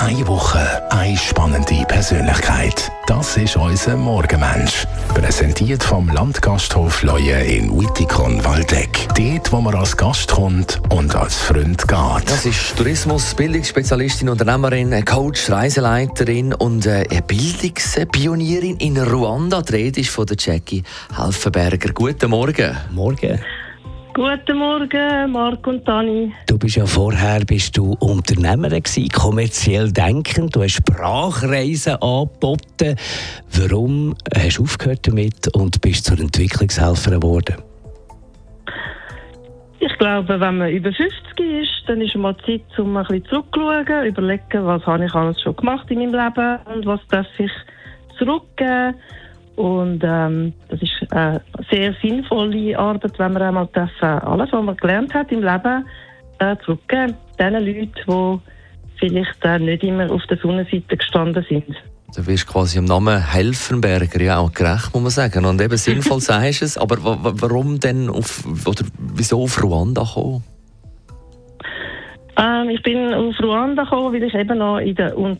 Eine Woche, eine spannende Persönlichkeit. Das ist unser Morgenmensch. Präsentiert vom Landgasthof Leue in Wittikon-Waldeck. Dort, wo man als Gast kommt und als Freund geht. Das ist Tourismus, Bildungsspezialistin, Unternehmerin, Coach, Reiseleiterin und eine Bildungspionierin in Ruanda. Die Rede ist von der Jackie Helfenberger. Guten Morgen. Morgen. Guten Morgen, Marc und Dani. Du bist ja vorher Unternehmerin gewesen, kommerziell denkend. Du hast Sprachreisen angeboten. Warum hast du aufgehört damit und bist zur Entwicklungshelferin geworden? Ich glaube, wenn man über 50 ist, dann ist es mal Zeit, um ein bisschen zurückzuschauen, überlegen, was habe ich alles schon gemacht in meinem Leben und was darf ich zurückgeben. Und das ist eine sehr sinnvolle Arbeit, wenn man einmal alles, was man gelernt hat im Leben, zurückgeben. Den Leuten, die vielleicht nicht immer auf der Sonnenseite gestanden sind. Du wirst quasi im Namen Helfenberger ja auch gerecht, muss man sagen. Und eben sinnvoll sagst du es. Aber warum denn wieso auf Ruanda kommen? Ich bin auf Ruanda gekommen, weil ich eben noch in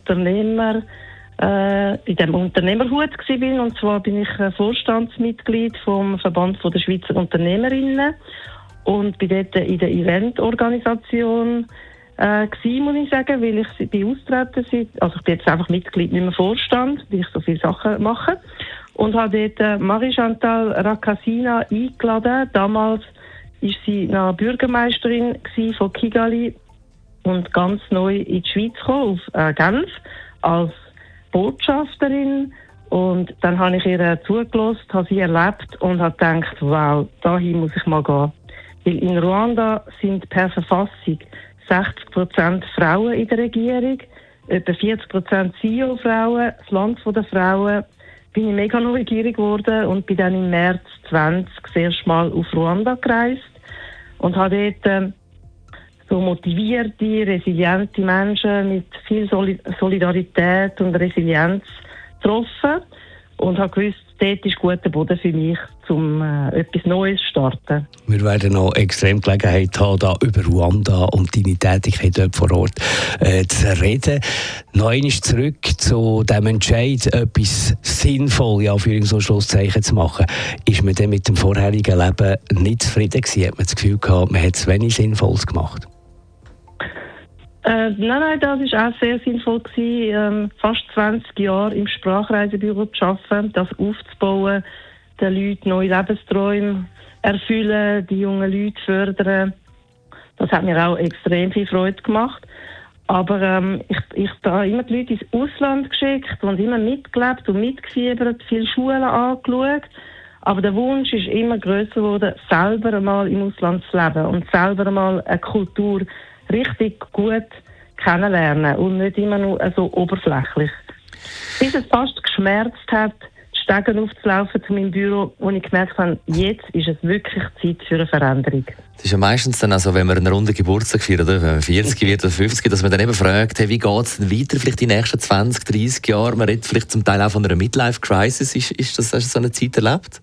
dem Unternehmerhut war. Und zwar bin ich Vorstandsmitglied vom Verband der Schweizer Unternehmerinnen und bin dort in der Eventorganisation muss ich sagen, weil ich bin austreten. Also ich bin jetzt einfach Mitglied, nicht mehr Vorstand, weil ich so viele Sachen mache. Und habe dort Marie-Chantal Rakasina eingeladen. Damals war sie noch Bürgermeisterin von Kigali und ganz neu in die Schweiz gekommen, auf Genf, als Botschafterin. Und dann habe ich ihr zugelassen, habe sie erlebt und habe gedacht, wow, dahin muss ich mal gehen. Weil in Ruanda sind per Verfassung 60% Frauen in der Regierung, etwa 40% CEO-Frauen, das Land der Frauen. Bin ich mega neugierig geworden und bin dann im März 20 das erste Mal auf Ruanda gereist und habe dort so motivierte, resiliente Menschen mit viel Solidarität und Resilienz getroffen und habe gewusst, dort ist guter Boden für mich, um etwas Neues zu starten. Wir werden noch extrem Gelegenheit haben, da über Ruanda und deine Tätigkeit dort vor Ort zu reden. Noch einmal zurück zu dem Entscheid, etwas sinnvoll, ja, für so Schlusszeichen zu machen. Ist man denn mit dem vorherigen Leben nicht zufrieden gewesen? Hat man das Gefühl gehabt, man hat es wenig Sinnvolles gemacht? Nein, das war auch sehr sinnvoll gewesen, fast 20 Jahre im Sprachreisebüro zu arbeiten, das aufzubauen, den Leuten neue Lebensträume erfüllen, die jungen Leute fördern. Das hat mir auch extrem viel Freude gemacht. Aber ich habe immer die Leute ins Ausland geschickt und immer mitgelebt und mitgefiebert, viele Schulen angeschaut. Aber der Wunsch ist immer grösser geworden, selber einmal im Ausland zu leben und selber einmal eine Kultur richtig gut kennenlernen und nicht immer nur so oberflächlich. Bis es fast geschmerzt hat, die Stege aufzulaufen zu meinem Büro, wo ich gemerkt habe, jetzt ist es wirklich Zeit für eine Veränderung. Das ist ja meistens dann, also, wenn man einen runden Geburtstag feiert, oder wenn man 40 wird oder 50, dass man dann eben fragt, hey, wie geht es denn weiter, vielleicht die nächsten 20, 30 Jahre? Man redet vielleicht zum Teil auch von einer Midlife-Crisis. Hast du so eine Zeit erlebt?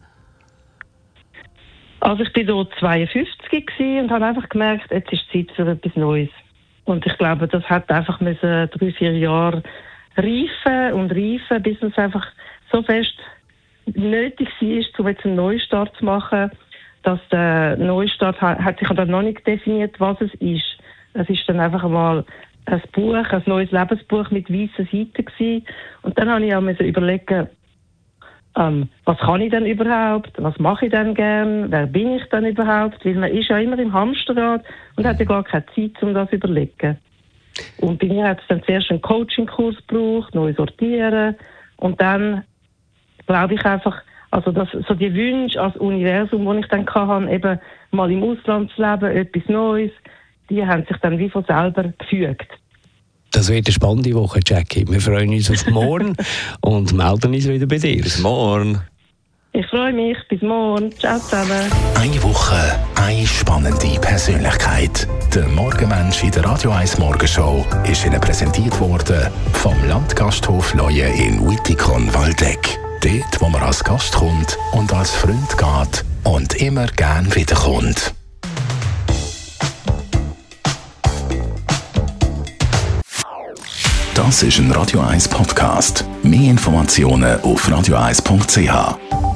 Also ich war dort 52 und habe einfach gemerkt, jetzt ist Zeit für etwas Neues. Und ich glaube, das hat einfach 3-4 Jahre reifen, bis es einfach so fest nötig war, um jetzt einen Neustart zu machen, dass der Neustart hat sich dann noch nicht definiert, was es ist. Es ist dann einfach mal ein Buch, ein neues Lebensbuch mit weißen Seiten gewesen. Und dann habe ich auch überlegen, was kann ich denn überhaupt? Was mache ich denn gern? Wer bin ich denn überhaupt? Weil man ist ja immer im Hamsterrad und hat ja gar keine Zeit, um das zu überlegen. Und bei mir hat es dann zuerst einen Coaching-Kurs gebraucht, neu sortieren. Und dann glaube ich einfach, also so die Wünsche als Universum, die ich dann hatte, eben mal im Ausland zu leben, etwas Neues, die haben sich dann wie von selber gefügt. Das wird eine spannende Woche, Jackie. Wir freuen uns auf morgen und melden uns wieder bei dir. Bis morgen. Ich freue mich. Bis morgen. Ciao zusammen. Eine Woche, eine spannende Persönlichkeit. Der Morgenmensch in der Radio 1 Morgenshow ist Ihnen präsentiert worden vom Landgasthof Leue in Wittikon-Waldeck. Dort, wo man als Gast kommt und als Freund geht und immer gern wiederkommt. Das ist ein Radio 1 Podcast. Mehr Informationen auf radio1.ch.